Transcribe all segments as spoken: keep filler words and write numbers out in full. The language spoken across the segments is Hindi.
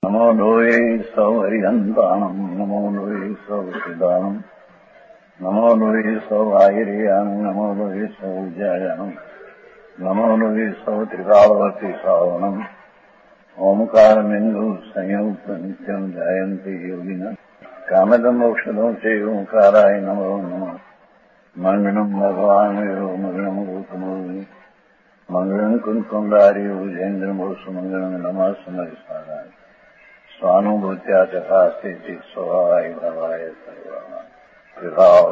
नमो लोये सौहरिहन्ताणम् नमो लोये सौहृदानम् नमो लोये सौभागिर्यानम् नमो लोये सौजायानम् नमो लोये सौत्रिकावती सावनम् ओंकारमिन्दु संयुक्त नित्यम् जायन्ति योगिनः कामदम् मोक्षदम् च ओंकाराय नमो नमः मङ्गलम् भगवान् वीरो मङ्गलम् रूपमोहि मङ्गलम् कुन्कुण्डारि भुजेन्द्रमोसु मङ्गलम् नमः समरिसाराय स्वानुभूत्या तथा स्थिति स्वभावाय भवाय सर्वभाव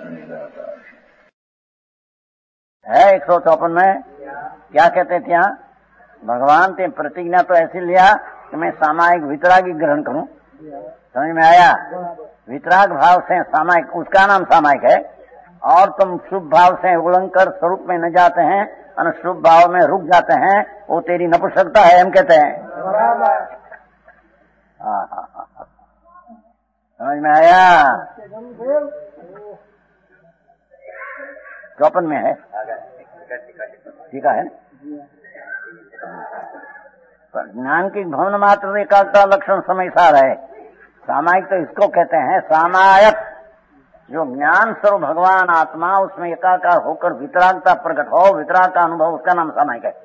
है। एक सौ चौपन में क्या कहते थे यहाँ? भगवान ते प्रतिज्ञा तो ऐसी लिया कि मैं सामायिक वितरागी ग्रहण करूं। समझ में आया? वितराग भाव से सामायिक, उसका नाम सामायिक है। और तुम शुभ भाव से उलंकर स्वरूप में न जाते हैं और शुभ भाव में रुक जाते हैं, वो तेरी नपुंसकता है, हम कहते हैं। हाँ हाँ हाँ, समझ में आया? चौपन में है, ठीक है। ज्ञान की भवन मात्र एकाग्रता लक्षण समय सार है। सामायिक तो इसको कहते हैं, सामायक जो ज्ञान स्वरूप भगवान आत्मा उसमें एकाकार होकर वितरागता प्रकट हो, वितराग का अनुभव, उसका नाम सामायिक है।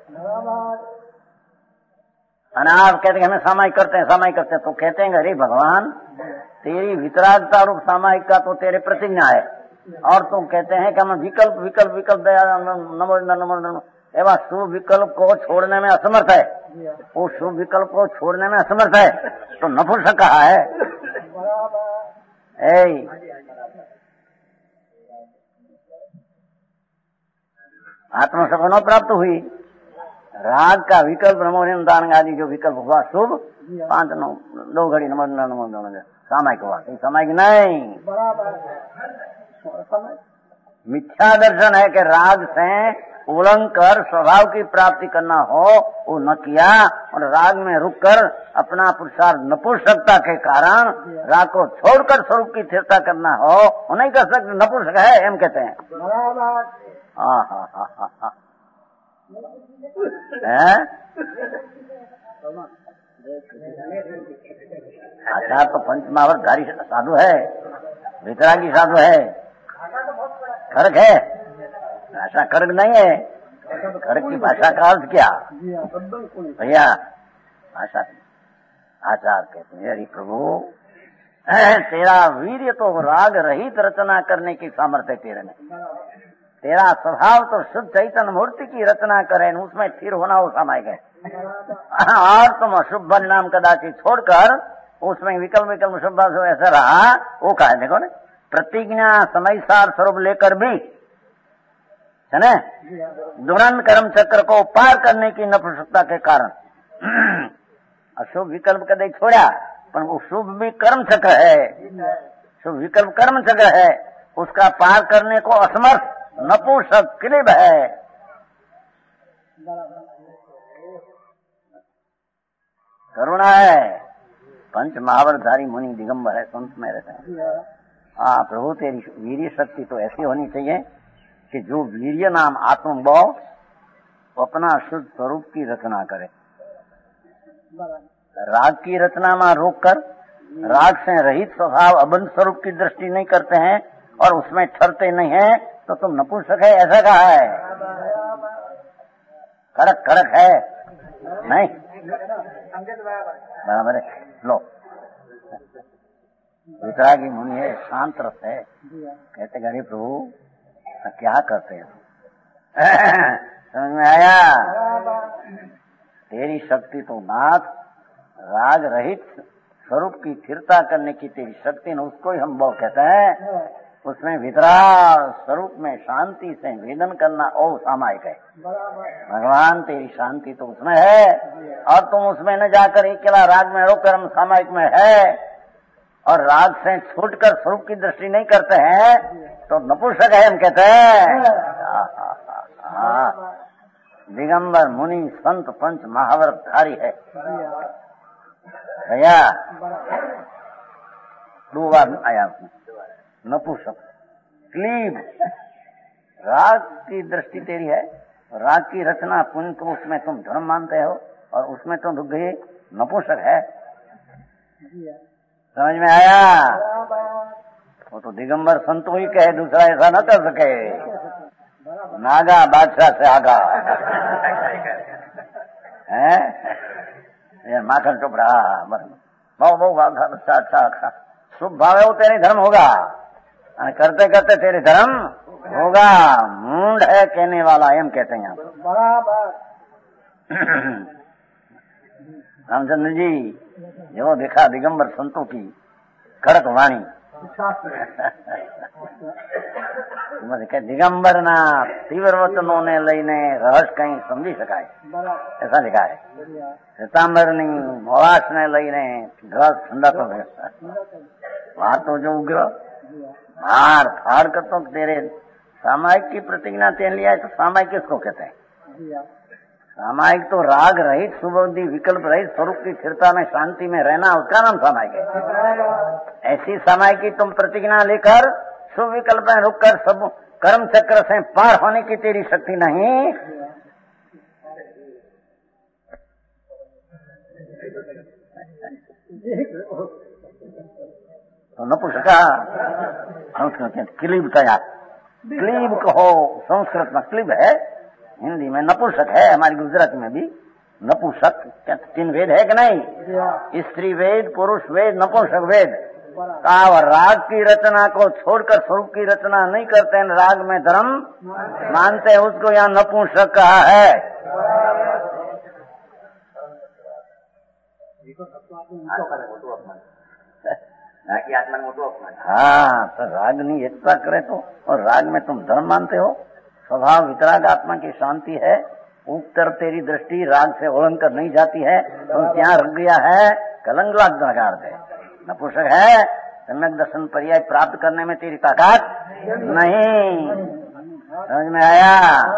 अनाथ कहते हैं हमें सामायिक करते हैं, सामायिक करते हैं, तो कहते हैं अरे भगवान तेरी वितरागता रूप सामायिक का तो तेरे प्रतिज्ञा है, और तुम कहते हैं कि हम विकल्प विकल्प विकल्प दया नमो नमो नमो एवं शुभ विकल्प को छोड़ने में असमर्थ है। वो शुभ विकल्प को छोड़ने में असमर्थ है, तो नपुंसक कहा है। ए आत्मसपनो प्राप्त हुई, राग का विकल्प नमो दान आदि जो विकल्प हुआ शुभ, पांच नौ दो घड़ी नमो नमो नमो सामायिक हुआ, सामायिक नहीं। मिथ्या दर्शन है कि राग से उलंकर स्वभाव की प्राप्ति करना हो, वो न किया, और राग में रुककर अपना पुरुषार्थ नपुंसकता के कारण राग को छोड़कर स्वरूप की स्थिरता करना हो, वो नहीं कर सकते, नपुंसक है, हम कहते हैं। हाँ हाँ हाँ हाँ हाँ आचार तो पंचमावरधारी साधु है, वितरागी साधु है, खड़ग है, भाषा खड़ग नहीं है। खड़ग की भाषा का अर्थ क्या भैया? भाषा आचार कहते हैं, अरे प्रभु तेरा वीर्य तो राग रहित रचना करने की सामर्थ्य तेरे में, तेरा स्वभाव तो शुद्ध चैतन्य मूर्ति की रचना करे, उसमें स्थिर होना वो सामायिक है। और तुम अशुभ परिणाम कदाचित छोड़कर उसमें विकल्प विकल्प शुभ ऐसा रहा, वो कहा है। देखो ना, प्रतिज्ञा समय सार स्वरूप लेकर भी है ना, दुरंत कर्म चक्र को पार करने की नपुंसकता के कारण अशुभ विकल्प कदे छोड़ा, पर वो शुभ भी कर्म चक्र है, शुभ विकल्प कर्म चक्र है, उसका पार करने को असमर्थ नपुंसक क्लिब है। करुणा है, पंच महावरधारी मुनि दिगंबर है, संत में रहते हैं। हाँ प्रभु तेरी वीर्य शक्ति तो ऐसी होनी चाहिए कि जो वीर्य नाम आत्मभाव अपना शुद्ध स्वरूप की रचना करे, राग की रचना में रोककर राग से रहित स्वभाव अबंध स्वरूप की दृष्टि नहीं करते हैं और उसमें ठहरते नहीं है, तो तुम नपुंसक है, ऐसा कहा है। कड़क कड़क है नहीं, बराबर है। लो वितरागी मुनि है, शांत रस है, कहते गरीब प्रभु क्या करते हैं? समझ में आया? तेरी शक्ति तो नाथ राग रहित स्वरूप की स्थिरता करने की तेरी शक्ति न, उसको ही हम वो कहते हैं। उसमें वितराग स्वरूप में शांति से वेदन करना ओ सामायिक है। भगवान तेरी शांति तो उसमें है, और तुम उसमें न जाकर अकेला राग में रोकर हम सामायिक में है, और राग से छूटकर स्वरूप की दृष्टि नहीं करते हैं, तो नपुंसक है, हम कहते हैं। दिगंबर मुनि संत पंच महावरधारी है भैया। दो बार आया उसमें नपुंसक क्लीब, राग की दृष्टि तेरी है, राग की रचना पुण्य को उसमें तुम धर्म मानते हो, और उसमें तुम रुक गए, नपुंसक है। समझ में आया? वो तो दिगंबर संतों ही कहे, दूसरा ऐसा न कर सके। नागा बादशाह से आगा है ये माखन टुकड़ा बहु बहु अच्छा अच्छा शुभ भाव है वो तेरे धर्म होगा, करते करते तेरे धर्म होगा। मूंड है कहने वाला, एम कहते हैं यहाँ बराबर। रामचंद्र जी जो देखा दिगंबर संतों की कड़क वाणी दिगंबर ना तीव्र वचनों ने लईने रहस्य कहीं समझी शकाय, ऐसा लिखा है। श्वेतांबर नी मोलाश ने लईने ग्रह ठंडा तो वहां तो जो उग्र मार फाड़ कर तो तेरे सामायिक की प्रतिज्ञा तेन लिया है। तो सामायिक किसको कहते हैं? सामायिक तो राग रहित सुबुद्धि विकल्प रहित स्वरूप की स्थिरता में शांति में रहना, उसका नाम सामायिक है। ऐसी सामायिक की तुम प्रतिज्ञा लेकर शुभ विकल्प में रुककर सब कर्म चक्र से पार होने की तेरी शक्ति नहीं। तो नपुंसका संस्कृत क्लीब तया, क्लीब कहो संस्कृत में क्लीब है, हिंदी में नपुंसक है, हमारी गुजराती में भी नपुंसक। क्या तीन वेद है कि नहीं? स्त्री वेद, पुरुष वेद, नपुंसक वेद। का राग की रचना को छोड़कर स्वरूप की रचना नहीं करते हैं, राग में धर्म मानते हैं, उसको यहाँ नपुंसक कहा है। हाँ, तो राग नहीं एकता करे तो, और राग में तुम धर्म मानते हो। स्वभाव वितराग आत्मा की शांति है, ऊपर तेरी दृष्टि राग से ओढ़ कर नहीं जाती है, तुम तो क्या रख गया है कलंग लगा दे। नपुंसक है, सम्यक दर्शन पर्याय प्राप्त करने में तेरी ताकत नहीं। समझ में आया?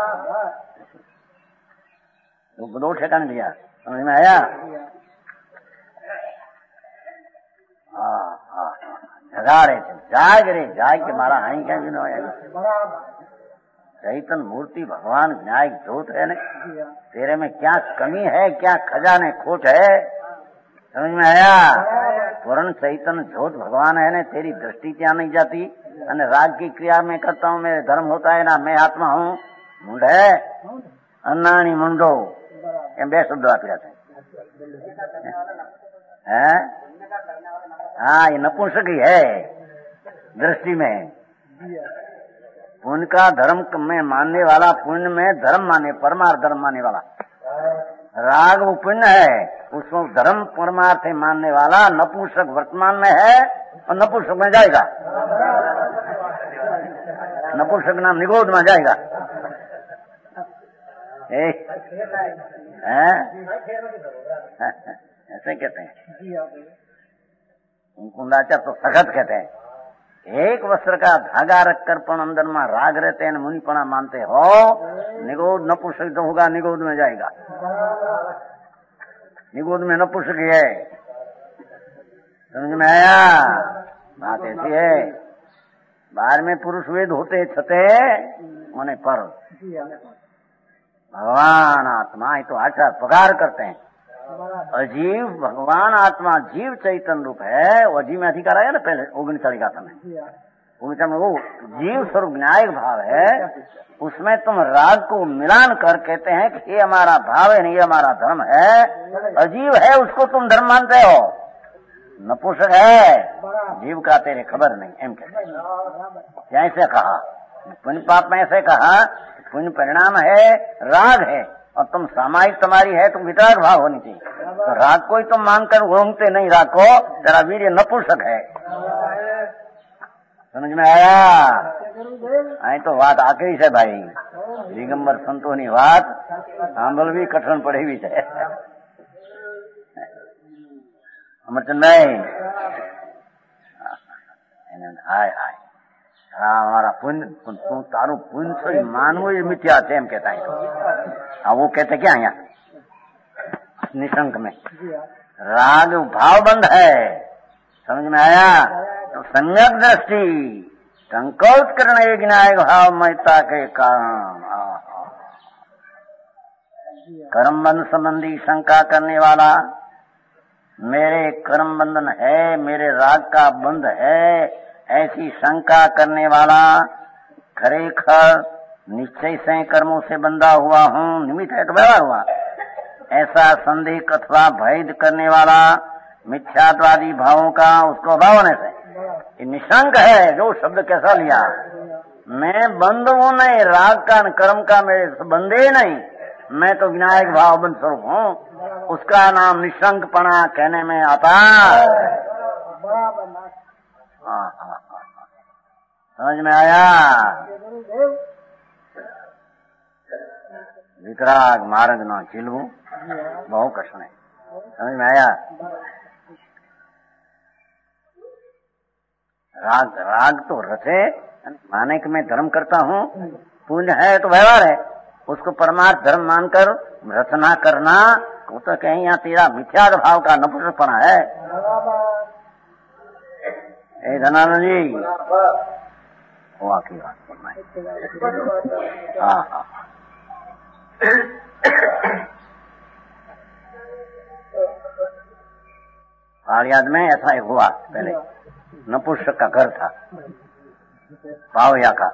तो दो ठेकाने दिया, समझ में आया? जगा रहे थे, जाग रे जाग के मारा हाई क्या भी चैतन मूर्ति भगवान न्यायिक जोत है ने, तेरे में क्या कमी है, क्या खजाने खोट है। समझ में आया? पूर्ण चैतन जोत भगवान है ने, तेरी दृष्टि क्या नहीं जाती। અને राग की क्रिया में करता हूँ, मेरे धर्म होता है ना, मैं आत्मा हूँ। मुंड है अन्नानी मुंडो, एम बे शब्द वापर्या છે। हाँ, ये नपुंसक ही है दृष्टि में। पुण्य का धर्म में मानने वाला, पुण्य में धर्म माने, परमार्थ धर्म मानने वाला। राग वो पुण्य है, उसको धर्म परमार्थ मानने वाला नपुंसक वर्तमान में है और नपुंसक में जाएगा। नपुंसक नाम निगोद में जाएगा। ऐसे कहते हैं कुंडाचार्य, तो सखत कहते हैं। एक वस्त्र का धागा रखकर पण अंदर में राग रहते हैं, मुनिपना मानते हो, निगोद नपुंसक तो होगा, निगोद में जाएगा। निगोद में नपुंसक है। समझ में आया? बात ऐसी है। बाहर में पुरुष वेद होते छते उन्हें पर भगवान आत्मा ही तो आचार पगार करते हैं। अजीव भगवान आत्मा जीव चैतन्य रूप है। वो अजीव में अधिकार आया ना पहले ओगनचाली गाथा में, ओगनचाली में वो जीव स्वरूप न्यायिक भाव है, उसमें तुम राग को मिलान कर कहते हैं कि ये हमारा भाव है, नहीं ये हमारा धर्म है। अजीव है उसको तुम धर्म मानते हो, नपुंसक है जीव का तेरे खबर नहीं, एम कहते। ऐसे कहा पुण्य पाप में, ऐसे कहा पुण्य परिणाम है, राग है, और तुम सामायिक तुम्हारी है, तुम वितराग भाव होनी चाहिए। तो राग को ही तुम मानकर घूमते नहीं, राग को तेरा वीर्य नपुंसक है। समझ में आया? आई तो बात आखिरी से भाई, दिगंबर संतोनी बात सांभळवी कठिन पड़े भी है। अमरचंद भाई हाय हाय हमारा पुण्य, तू तारू पुण्य से मानव मिथ्या है, एम कहता है। हाँ, वो कहते क्या यहाँ निशंक में राग भाव बंद है। समझ में आया? तो सम्यक दृष्टि संकोच करना एक न्यायिक भाव महत्ता के कारण कर्म बंध संबंधी शंका करने वाला मेरे कर्म बंधन है, मेरे राग का बंध है, ऐसी शंका करने वाला खरेखर निश्चय से कर्मों से बंधा हुआ हूँ, निमित्त है तो व्यवहार हुआ। ऐसा संदेह अथवा भेद करने वाला मिथ्यात्वादी भावों का उसको अभाव होने से ये निशंक है। जो शब्द कैसा लिया, मैं बंध हूं नहीं, राग का कर्म का मेरे बंधे नहीं, मैं तो विनायक भाव बंध स्वरूप हूँ, उसका नाम निशंकपना कहने में आता। हाँ हाँ हाँ, समझ में आया? वितराग मार्ग न चिलू बहु कष्ण है। समझ में आया? राग राग तो रचे माने कि मैं धर्म करता हूँ, पुण्य है तो व्यवहार है, उसको परमार्थ धर्म मानकर रचना करना वो तो कहीं यहाँ तेरा मिथ्या भाव का नपुंसकपना है। ए धनानंद जी वो आखिरी बात फरमाए। हाँ हाँ पालियाद में ऐसा एक हुआ, पहले नपुंसक का घर था, पावया का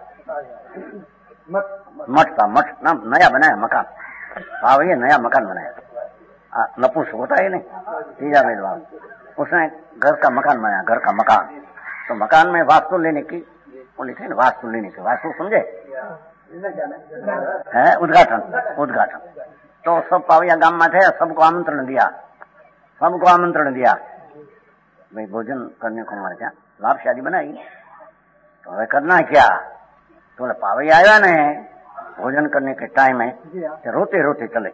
मठ था, मठ ना नया बनाया मकान, पावया नया मकान बनाया। नपुंसक होता है नहीं, तीजा वेदवान, उसने घर का मकान बनाया, घर का मकान। तो मकान में वास्तु लेने की वो लिखे ना, वास्तु लेने की, वास्तु समझे है, उद्घाटन उद्घाटन। तो सब पावया गांव में थे, सबको आमंत्रण दिया, सबको आमंत्रण दिया भाई भोजन करने को हमारे क्या लाभ शादी बनाई। तो हमें करना क्या, तो पावैया आया ने भोजन करने के टाइम में तो रोते रोते चले,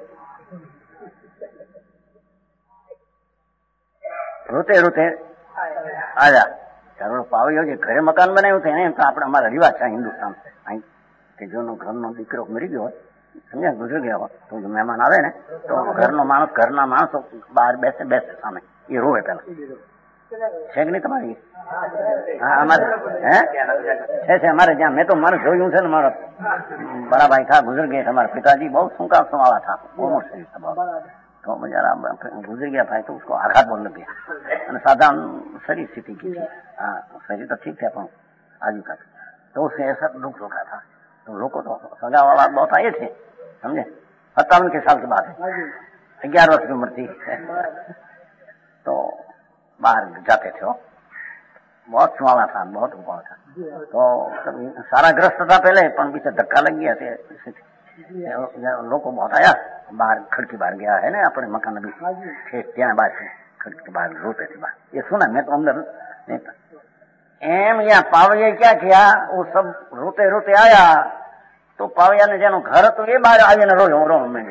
रोते रोते आया। चारो पावैया जे घरे मकान बनाव्યું છે ને તો આપણે અમારા રિવાજ છે હિન્દુસ્તાન કે જોનો ઘરનો દીકરો મરી ગયો હોય, સમજ્યા, ગુજરી ગયા હોય, તો મહેમાન આવે ને તો ઘરનો માણસ ઘરના માણસો બહાર બેસે બેસે સામે એ રોવે પેલા છે કે નહીં તમારી? હા અમારે હે છે છે અમારે જ્યાં મેં તો મારે જોયું છે ને, મારા बड़ा भाई था गुजर गए, हमारे पिताजी बहुत सूखा सुनावा था, उम्र से तो जरा गुजर गया भाई तो उसको आघात बोल लग गया, साधारण शरीर स्थिति की थी, हाँ शरीर तो ठीक था पर आजू का, तो उससे ऐसा दुख होता था। तो लोग तो सगा वाला बहुत आए थे, समझे, सत्तावन के साल की बात है, ग्यारह वर्ष की उम्र थी, तो बाहर जाते थे वो, बहुत सुहावा था, बहुत हुआ था। तो सारा ग्रस्त था पहले, पर पीछे धक्का लग गया थे, लोग बहुत आया, बाहर खिड़की बाहर गया है ना अपने मकान अभी खेत ત્યાં बाहर खिड़की बाहर रोते थे बाहर, ये सुना, मैं तो अंदर नहीं था। एम या पावैया क्या किया, वो सब रोते रोते आया, तो पावैया ने जेनो घर तो ये बाहर आगे न रोयो रो में,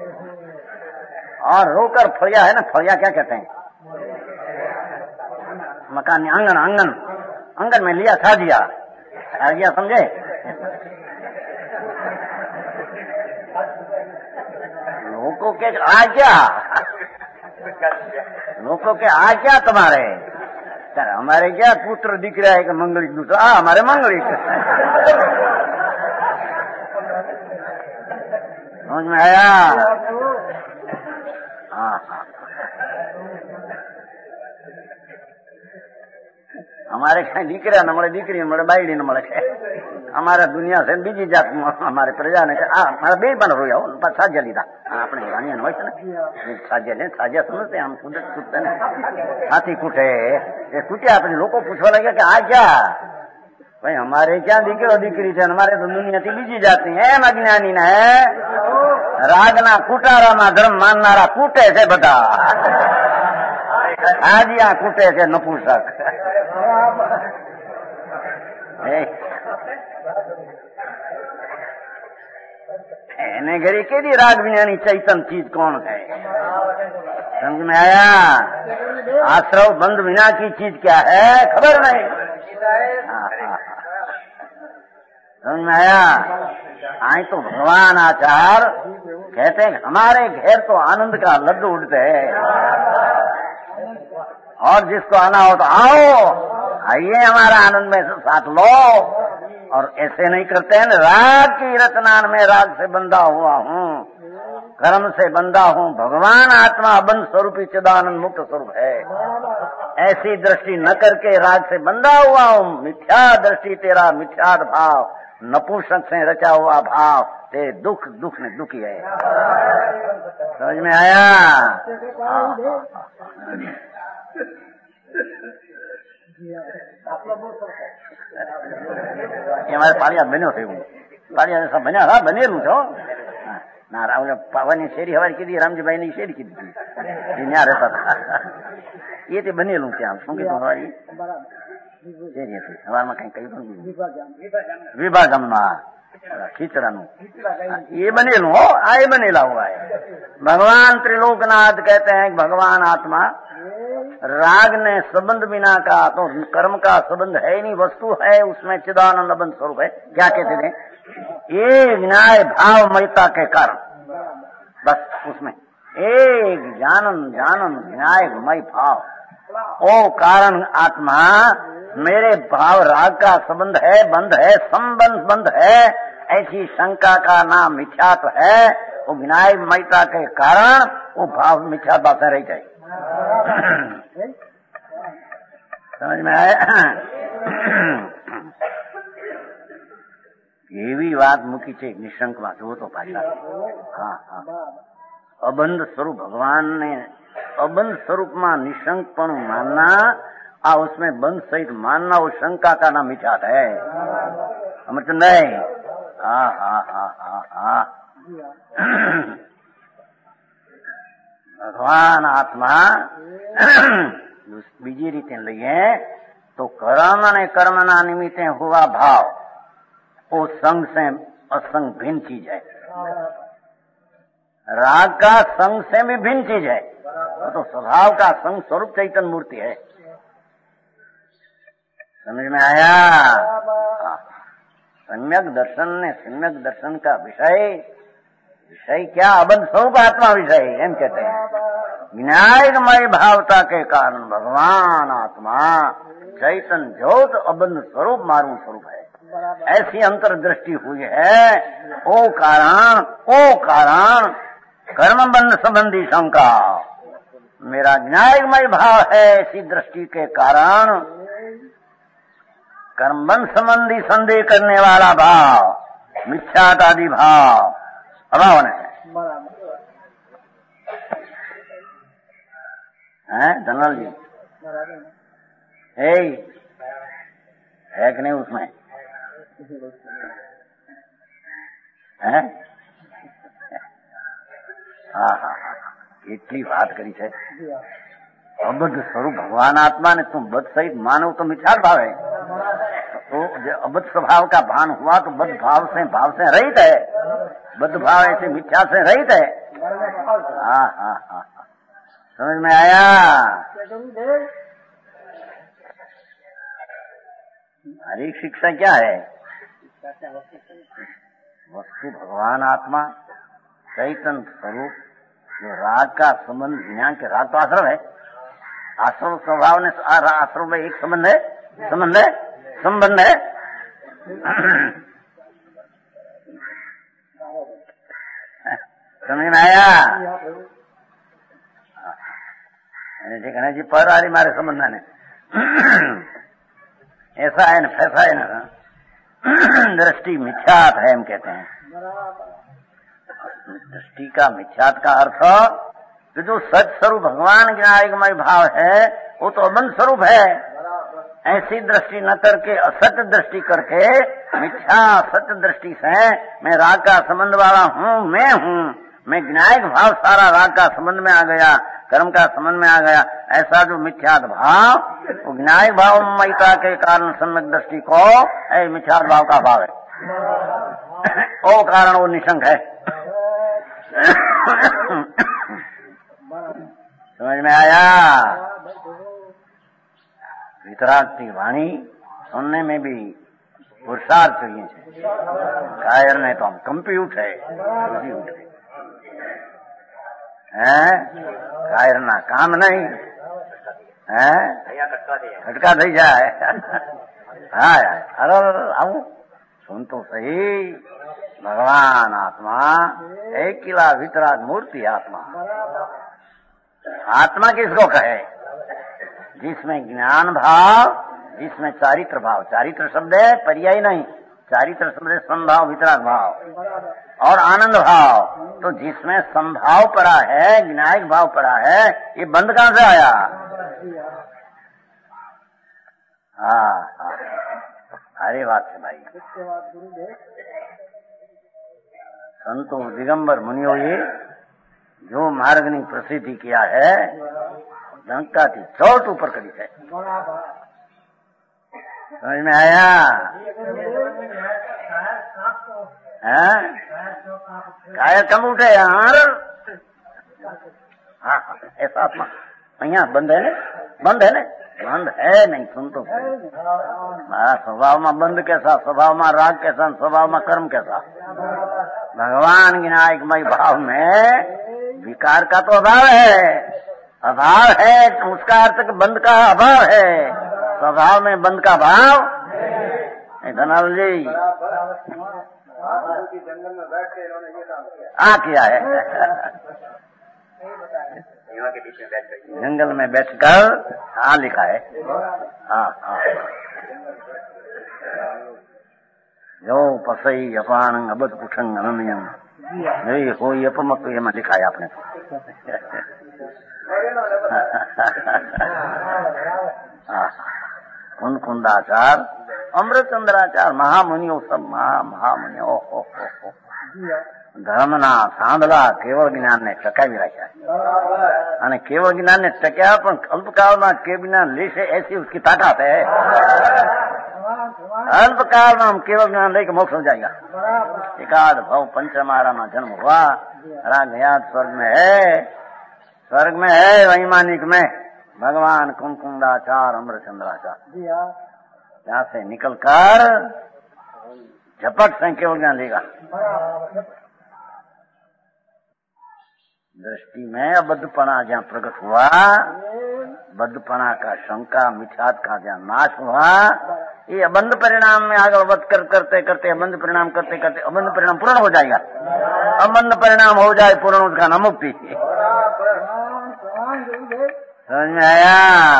और रोकर फलिया है ना, फलिया क्या कहते हैं, मकान आंगन आंगन आंगन में लिया साजिया, साजिया समझे, लोगों के आज्ञा, लोगों के आज्ञा तुम्हारे, हमारे क्या पुत्र दिख रहा है कि मंगलिक दूसरा, हाँ हमारे मंगलिक, समझ में आया? हाँ हाँ हमारे कहीं दीकरा न મળે, દીકરી ન મળે, બાયડી ન મળે, અમારા દુનિયા છે બીજી જાત અમારે પ્રજા ને આ મારા બે પણ રોયા હો, સાજ્યા લીધા આપણે રાણીયા હોય છે ને, સાજ્યા લે સાજ્યા સમજते हम कुदरत कुटते ने हाथी कूटे, ये कूट्या પછી લોકો પૂછવા લાગ્યા કે આ क्या भाई, हमारे क्या દીકરો દીકરી છે, हमारे तो दुनिया थी बीजी जात ની એમ અજ્ઞાની ને રાગના કુટારામાં ધર્મ માનનારા કૂટે છે બધા, આજીયા કૂટે છે નપુંસક। એને ઘરે કેદી રાગ વિનાની ચૈતન चीज कौन है, समझ में आया? आश्रव बंद विना की चीज क्या है, खबर नहीं, समझ में आया? आई तो भगवान आचार कहते हैं हमारे घेर तो आनंद का लड्डू उड़ते हैं, और जिसको आना हो तो आओ, आइए हमारा आनंद में से साथ लो। और ऐसे नहीं करते हैं, राग की रचना में राग से बंधा हुआ हूँ, कर्म से बंधा हूँ, भगवान आत्मा अबंध स्वरूपी चिदानंद मुक्त स्वरूप है। ऐसी दृष्टि न करके राग से बंधा हुआ हूँ, मिथ्या दृष्टि तेरा मिथ्या भाव, नपुंसक से रचा हुआ भाव, ते दुख दुख ने दुखी है। समझ में आया? ये हमारे पाड़िया बनो थे, पाड़िया सब बना था, बनेलू छो ना। पाવાની શેરી હવારી કીધી, રામજીભાઈ ની શેરી કીધી, ત્યાં રહેતા હતા એ તે બનેલું ત્યાં. શું કીધું હવારી શેરી હતી, સવારમાં કઈ કહ્યું વિભાગમમાં खींचड़ाનું ये बनेलू हो, आए बनेला हुआ है। भगवान त्रिलोकनाथ कहते हैं भगवान आत्मा राग ने संबंध बिना का, तो कर्म का संबंध है ही नहीं, वस्तु है उसमें, चिदानंद अबंध स्वरूप है। क्या कहते थे? एक न्याय भाव मयता के कारण, बस उसमें एक जानन जानन न्याय मय भाव, ओ कारण आत्मा मेरे भाव राग का संबंध है, बंध है, संबंध बंध है, ऐसी शंका का नाम मिथ्यात्व है। वो विनायक मयता के कारण वो भाव मिथ्या बातें रह जाए। समझ में आया? એવી વાત મૂકી છે નિશંકમાં, જુઓ તો પાછા। હા હા, અબંધ સ્વરૂપ ભગવાન ने अबंध स्वरूप में निशंकपण मानना, आ उसमें बंध सहित मानना, वो शंका का नाम मिथ्यात्व है। समझ नहीं? हाँ हाँ हाँ हाँ हाँ। भगवान आत्मा बीजी रीते लईए तो कर्म ने कर्मना निमित्ते हुआ भाव वो संग से असंग भिन्न चीज है। राग का संग से भी भिन्न चीज है, वो तो स्वभाव का संग स्वरूप चैतन्य मूर्ति है। समझ में आया? सम्यक दर्शन ने सम्यक दर्शन का विषय विषय क्या? अबंध स्वरूप आत्मा विषय एम कहते हैं। विनायकमय भावता के कारण भगवान आत्मा चैतन्य ज्योत अबंध स्वरूप मारू स्वरूप है। ऐसी अंतर्दृष्टि हुई है। ओ कारण ओ कारण कर्म बंध संबंधी शंका मेरा विनायकमय भाव है, ऐसी दृष्टि के कारण कर्मबंध संबंधी संदेह करने वाला भाव मिथ्यात्वादी भाव अभाव है। हैं धनलाल जी? है है कि नहीं उसमें? है? हाँ हाँ हाँ, એટલી વાત કરી છે। અબદ્ધ સ્વરૂપ ભગવાન आत्मा ने तुम बद्ध सहित मानो तो मिथ्या भाव है। तो जो अबद्ध स्वभाव का भान हुआ तो बद्ध भाव से भाव से रहित है, बद्ध भाव ऐसे मिथ्या से रहित है। हाँ हाँ हाँ, समझ में आया? हरी शिक्षा क्या है? वस्तु भगवान आत्मा चैतन्य स्वरूप, जो राग का संबंध ज्ञान के, राग तो आश्रम है, आश्रम स्वभाव ने आश्रम में एक संबंध है, संबंध है, संबंध है। समझ में आया? कहना जी पर आ रही मारे संबंध ने ऐसा है न फैसा है न, दृष्टि मिथ्यात है हम कहते हैं। दृष्टि का मिथ्यात का अर्थ कि जो सच स्वरूप भगवान ज्ञानमय भाव है वो तो अबंध स्वरूप है। ऐसी दृष्टि न करके असत्य दृष्टि करके मिथ्या सत्य दृष्टि से मैं राग का संबंध वाला हूँ, मैं हूँ, मैं ज्ञायक भाव सारा राग का संबंध में आ गया, कर्म का संबंध में आ गया, ऐसा जो मिथ्यात भाव वो ज्ञायक भाव मयता के कारण सम्यक दृष्टि को मिथ्यात भाव का भाव है। वो कारण वो निशंक है। समझ में आया? वितराग की वाणी सुनने में भी पुरुषार्थ चाहिए। कायर ने तो हम कंपी उठे उठे हैं, कायर ना काम नहीं है, खटका થઈ જાય। हाँ अरे आऊ सुन तो सही, भगवान आत्मा एक किला वितराग मूर्ति आत्मा। आत्मा किसको कहे? जिसमें ज्ञान भाव, जिसमें चारित्र भाव। चारित्र शब्द है पर्याय नहीं, चारित्र शब्द है संभाव, वितराग भाव और आनंद भाव। तो जिसमें संभाव पड़ा है, ज्ञायक भाव पड़ा है, ये बंद कहां से आया? हाँ हाँ, अरे बात है भाई। संतो दिगंबर मुनियों ये जो मार्ग ने प्रसिद्धि किया है, लंका की चोट ऊपर करी है। समझ में आया? काया कम उठे यार। हाँ हाँ, ऐसा आत्मा અહીંયા બંધ है ने? બંધ है ने? બંધ है नहीं। सुन तो स्वभाव में बंद कैसा, स्वभाव में राग कैसा, स्वभाव में कर्म कैसा। भगवान विनायकमय भाव में विकार का तो अभाव है, अभाव है उसका अर्थ बंद का अभाव है। स्वभाव में बंद का भाव। धनाल जी जंगल में बैठ के इन्होंने ये काम किया। हाँ किया है, जंगल में बैठकर हाँ लिखा है। हाँ हाँ, जो पसई अपान अबद पुठंग अनन्यम नहीं हो ये अपमत ये में लिखा है आपने। कुंद कुंदाचार, अमृत चंद्राचार, महामुनियों सब महा महामुनियों ધર્મના સાંભળા કેવળ જ્ઞાનને ટકાવી રાખ્યા અને કેવળ જ્ઞાનને ટક્યા પણ અલ્પકાળમાં કેવળ જ્ઞાન લેશે ऐसी उसकी ताकत है। अल्पकाल में हम केवल ज्ञान लेके मोक्ष हो जाएगा। एकाद भाव पंचमारा में जन्म हुआ, राग याद स्वर्ग में है, स्वर्ग में है वैमानिक में भगवान कुंकुंदाचार अमृतचंद्राचार, यहाँ से निकल कर झपट से केवल ज्ञान लेगा। दृष्टि में अबद्धपना जहाँ प्रकट हुआ, बद्धपना का शंका मिथ्यात का जहाँ नाश हुआ, ये अबंध परिणाम में आगे वध कर करते करते अबंध परिणाम करते करते अबंध परिणाम पूर्ण हो जाएगा। अबंध परिणाम हो जाए पूर्ण, उसका नाम मुक्ति। समझ में आया?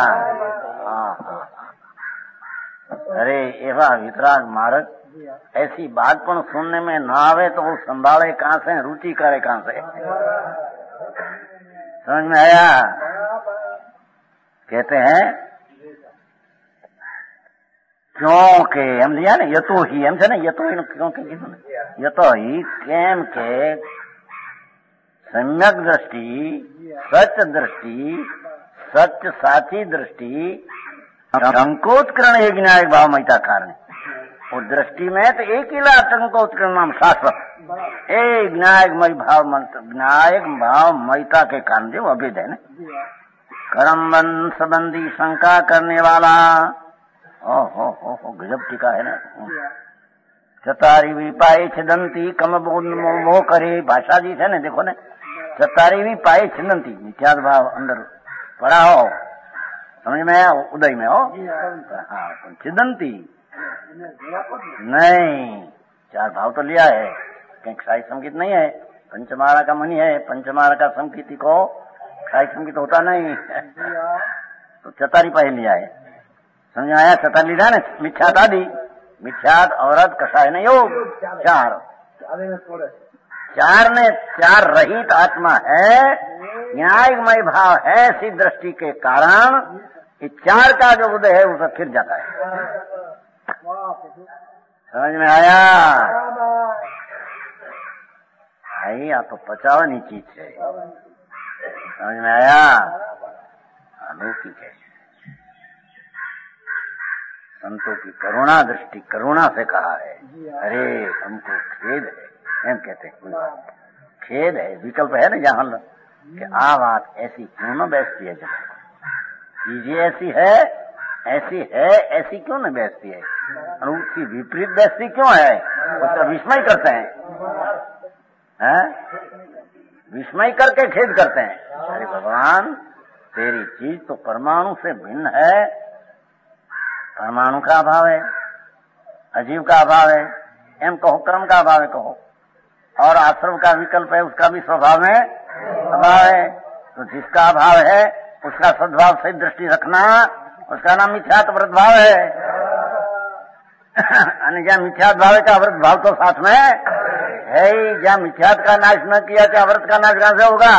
अरे एवा वितराग मार्ग ऐसी बात पण सुनने में न आवे तो वो संभाले कहाँ से, रुचि करे कहाँ से। समझ में आया? कहते हैं क्योंकि हम लिया ना यतो ही, हम से ना यतो ही क्योंकि यतो ही केम के सम्यक दृष्टि, सच दृष्टि, सच साची दृष्टि टंकोत्करण एक न्यायिक भाव महिता कारण। और दृष्टि में तो एक ही ला टंकोत्करण नाम शाश्वत, एक न्यायिकमय भाव न्यायिक भाव महिता के कारण जो अभेद है ना। कर्म बंध संबंधी शंका करने वाला, ओ हो हो हो गजब टीका है ना। चतारी भी पाए छिदंती कम मोह करे, भाषा जी है ना, देखो ना। चतारी भी पाए छिदंती, मिथ्यात भाव अंदर पड़ा हो, समझ में आया? उदय में हो। हाँ, छिदंती नहीं, चार भाव तो लिया है, कहीं क्षाई संगीत नहीं है। पंचमारा का मनी है, पंचमारा का संगीति को क्षाई संगीत होता नहीं। तो चतारी पाए लिया है, समझ में आया? चतार लिया ना, मिथ्यात आदि, मिथ्यात औरत कषाय नहीं हो, चार चार ने चार रहित आत्मा है, न्यायमय भाव है, ऐसी दृष्टि के कारण ये चार का जो उदय है वो फिर जाता है। समझ में आया? भाई आप तो पचावनी चीज है, समझ में आया? अलौकिक है। संतों की करुणा दृष्टि, करुणा से कहा है, अरे हमको खेद है, एम कहते हैं, खेद है, विकल्प है ना जहां कि आ बात ऐसी क्यों न बैठती है, जब चीजें ऐसी है, ऐसी है, ऐसी क्यों न बैठती है, और उसकी विपरीत बैठती क्यों है, उसका विस्मय करते हैं, हैं? विस्मय करके खेद करते हैं। अरे भगवान तेरी चीज तो परमाणु से भिन्न है, परमाणु का अभाव है, अजीव का अभाव है, एम कहो, कर्म का अभाव है कहो, और आश्रम का विकल्प है उसका भी स्वभाव में अभाव है। तो जिसका अभाव है उसका सद्भाव से दृष्टि रखना, उसका नाम मिथ्यात व्रत भाव है। जहाँ मिथ्यात भाव का व्रत भाव तो साथ में है ही। जहाँ मिथ्यात का नाश न किया क्या व्रत का नाश कहां से होगा?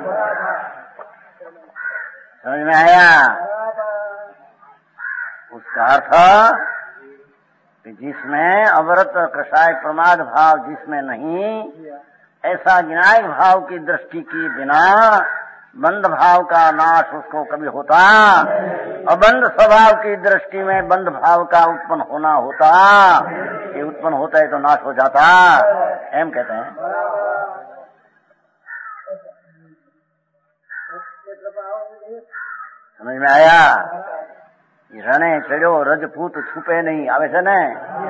समझ में आया? उसका अर्थ कि जिसमें अव्रत कषाय प्रमाद भाव जिसमें नहीं, ऐसा ज्ञायक भाव की दृष्टि की बिना बंध भाव का नाश उसको कभी होता, अबंध स्वभाव की दृष्टि में बंध भाव का उत्पन्न होना होता, ये उत्पन्न होता है तो नाश हो जाता, एम कहते हैं। समझ में आया? रणे चढ़ो रजपूत छुपे नहीं, आवे से ने?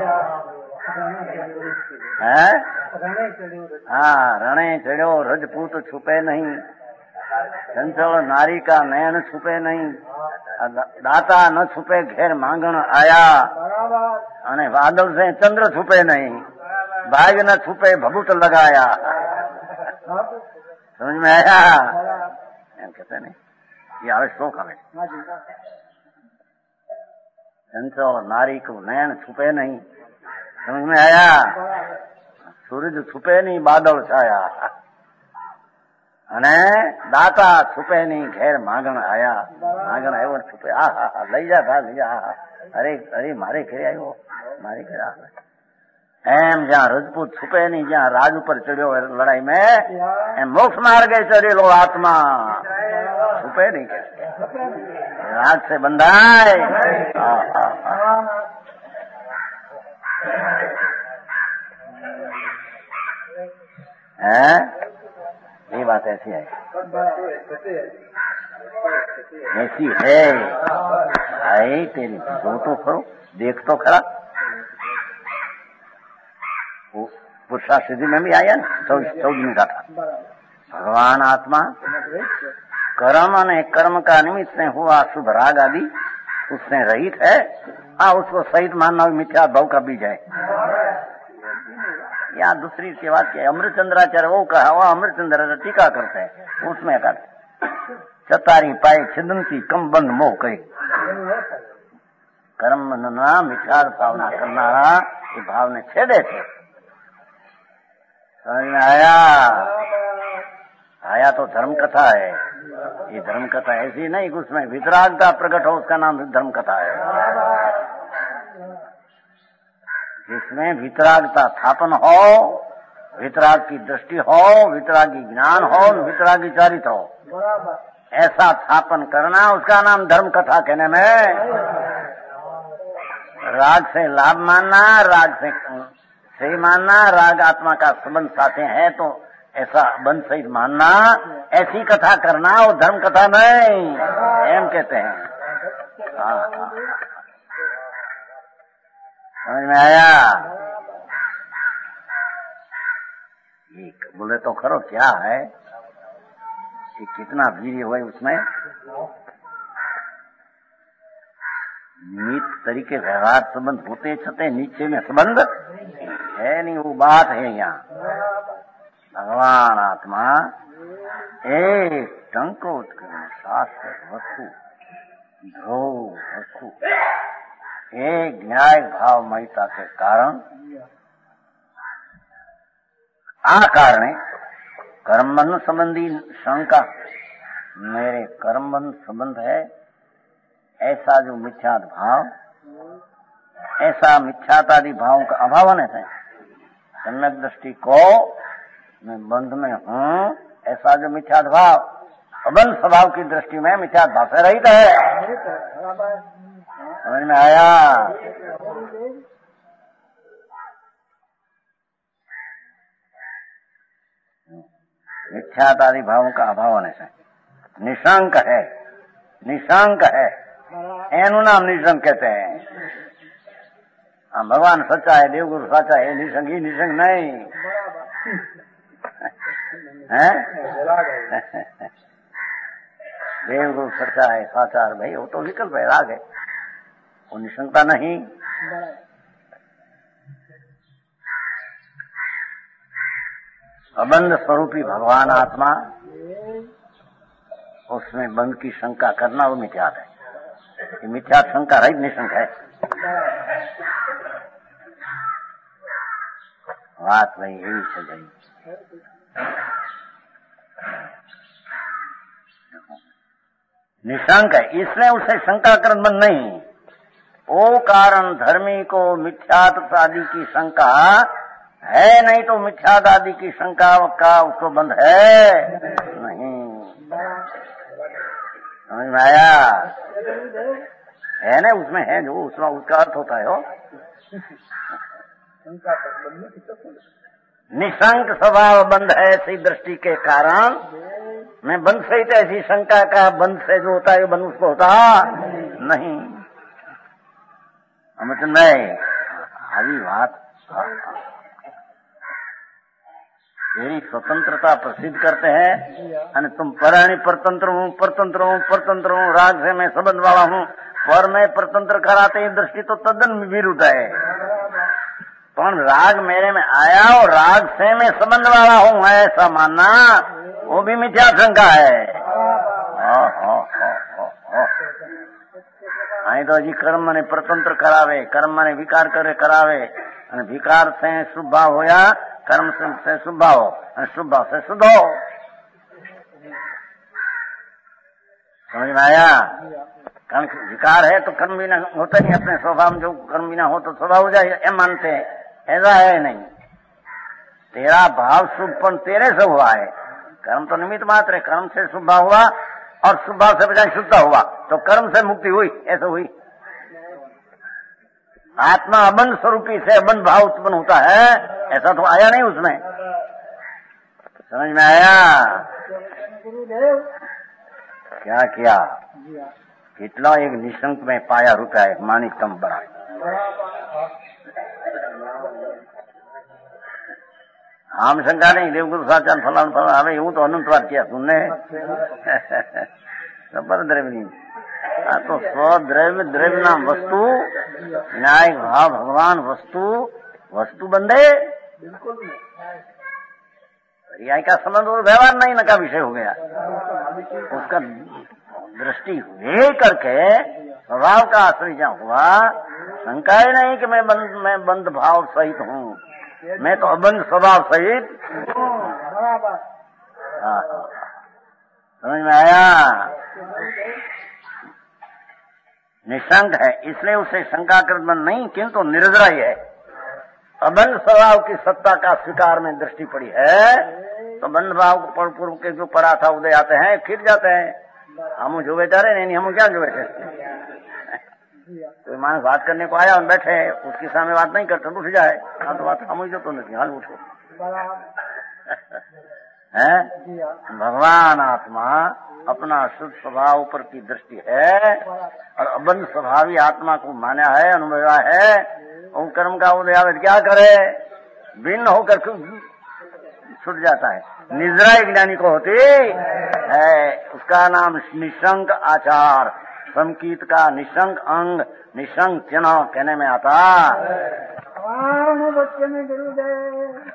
है? हाँ, रणे चढ़ो रजपूत छुपे नहीं, चंचल नारी का नयन छुपे नहीं, दाता न छुपे घेर मांगण आया, अने वादल से चंद्र छुपे नहीं, भाग न छुपे भभूत लगाया। समझ में आया? एम कहते नहीं, ये आवे श्लोक आवे। चंचल नारी को नयन छुपे नहीं, समझ में आया? सूरज छुपे नहीं बादल छाया, अने दाता छुपे नहीं घेर मांगण आया, मांगण आयो छुपे, हा हा हा लई जा भा लई जा, अरे अरे मारे घरे आयो, मारे घरे आवे। एम जहाँ रजपूत छुपे नहीं, जहाँ राज ऊपर चढ़ियो लड़ाई में, एम मोक्ष मार्गे चढ़ेलो आत्मा छुपे नहीं, राज से बंधाए। है ये बात ऐसी है, ऐसी है आई तेरी दो तो करो, देख तो खरा। वो पुरुषा सिद्धि में भी आया ना, चौदहवीं का था। भगवान आत्मा कर्म और कर्म का निमित्त से हुआ शुभ राग आदि उससे रहित है। हाँ, उसको सहित मानना मिथ्या भाव का बीज है। यहाँ दूसरी की बात क्या है, अमृतचंद्राचार्य वो कहा, वो अमृतचंद्र टीका करते हैं, उसमें कहते चतारी पाए छिदंती कम बंद मोह कही, कर्म बनना मिथ्या भावना करना ये भाव ने छेदे थे। समझ में आया? आया तो धर्म कथा है। ये धर्म कथा ऐसी नहीं कि उसमें वितरागता प्रकट हो, उसका नाम धर्म कथा है। जिसमें वितरागता स्थापन हो, वितराग की दृष्टि हो, वितरागी ज्ञान हो, वितरागी चरित्र हो, ऐसा स्थापन करना उसका नाम धर्म कथा कहने में। राग से लाभ मानना, राग से सही मानना, राग आत्मा का संबंध साथे है तो ऐसा बंद सहित मानना, ऐसी कथा करना वो धर्म कथा नहीं, एम कहते हैं। हाँ हाँ, समझ में आया? एक बोले तो खरो क्या है कि कितना वीर्य हुए उसमें, नित तरीके व्यवहार संबंध होते छते नीचे में संबंध है नहीं, वो बात है यहाँ। भगवान आत्मा एक टंकोत्कर्ण शास्त्र वस्तु ध्रुव वस्तु एक न्याय भाव महिता के कारण आ कारण कर्मबंध संबंधी शंका, मेरे कर्मबंध संबंध है ऐसा जो मिथ्यात भाव, ऐसा मिथ्यातादि भावों का अभाव है। सम्यक दृष्टि को मैं बंध में हूँ, ऐसा जो मिथ्यात भाव अबंध स्वभाव की दृष्टि में मिथ्यात भाव से रहित है। समझ में आया? मिथ्यात आदि भावों का अभाव होने से निशंक है, निशंक है, एनु नाम निशंक कहते हैं। हाँ, भगवान सच्चा है, देवगुरु सच्चा है, निशंक ही निशंक नहीं है। देवगुरु सच्चा है, साचार भाई वो तो विकल्प है, राग है, वो निशंकता नहीं। अबंध स्वरूपी भगवान आत्मा, उसमें बंध की शंका करना वो मिथ्यात है। ये मिथ्यात शंका रहित निशंक है। बात वही यही चल रही। निशंक है, इसलिए उसे शंका कर मन नहीं। ओ कारण धर्मी को मिथ्यात्व आदि की शंका है नहीं, तो मिथ्यात्व आदि की शंका का उसको बंध है नहीं। समझ में आया? है ना, उसमें है जो उसमें उसका अर्थ होता है। हो निशंक स्वभाव बंध है, ऐसी दृष्टि के कारण मैं बंध सहित ऐसी शंका का बंध से जो होता है बंध उसको होता नहीं। समझ में अभी बात तेरी स्वतंत्रता प्रसिद्ध करते हैं, और तुम पराणी परतंत्र हूँ, परतंत्र हूँ, परतंत्र हूँ, राग से मैं संबंध वाला हूँ, पर मैं परतंत्र कराते ही दृष्टि तो तद्दन विरुद्ध है। पर राग मेरे में आया और राग से मैं संबंध वाला हूँ ऐसा मानना वो भी मिथ्या शंका है। आई तो जी कर्म ने परतंत्र करावे, कर्म ने विकार करे करावे, और विकार से शुभ भाव होया, कर्म से शुभ भाव, और शुभ भाव से शुद्ध हो। समझ में आया? कारण विकार है तो कर्म भी ना होता नहीं, अपने स्वभाव में जो कर्म भी ना हो तो स्वभाव हो जाए, ये मानते हैं। ऐसा है नहीं, तेरा भाव शुभपन तेरे से हुआ है, कर्म तो निमित्त मात्र है। कर्म से शुभ भाव हुआ और शुभ भाव से बजाय शुद्धता हुआ, तो कर्म से मुक्ति हुई, ऐसा हुई। आत्मा अबंध स्वरूपी से अबंध भाव उत्पन्न होता है, ऐसा तो आया नहीं उसमें। समझ में आया? क्या किया? कितना एक निशंक में पाया रुका है, मानिक कम बड़ा। आम शंका नहीं, देवगुरु साचान फलान फलान हमें यूं तो अनुत्वाद किया तुमने। सबर द्रव्य हाँ तो स्वद्रव्य द्रव्य नाम वस्तु, न्याय भाव भगवान वस्तु, वस्तु बंदे बिल्कुल पर्याय का संबंध और व्यवहार नहीं न का विषय हो गया। उसका दृष्टि वे करके स्वभाव का आश्रय जहाँ हुआ, शंका ही नहीं कि मैं बंद मैं बंद भाव सहित हूँ, मैं तो अबंध स्वभाव सहित। समझ में आया? निशंक है, इसलिए उसे शंका कर मन नहीं, किंतु निर्जय है। अबंध स्वभाव की सत्ता का स्वीकार में दृष्टि पड़ी है, तो बंध भाव पूर्व के जो पड़ा था उदय आते हैं, फिर जाते हैं। हम जो बेचारे नहीं, हम क्या जो बैठे, कोई मानस बात करने को आया और बैठे, उसके सामने बात नहीं करते उठ जाए, हाँ तो बात हम जो तो नहीं, हाल उठो है। भगवान आत्मा अपना शुद्ध स्वभाव ऊपर की दृष्टि है, और अबंध स्वभावी आत्मा को माना है, अनुभव है। और कर्म का उदय आवे क्या करे, भिन्न होकर छूट जाता है। निजरा ज्ञानी को होती है, उसका नाम निशंक आचार, संकीत का निशंक अंग, निशंक चिन्ह कहने में आता।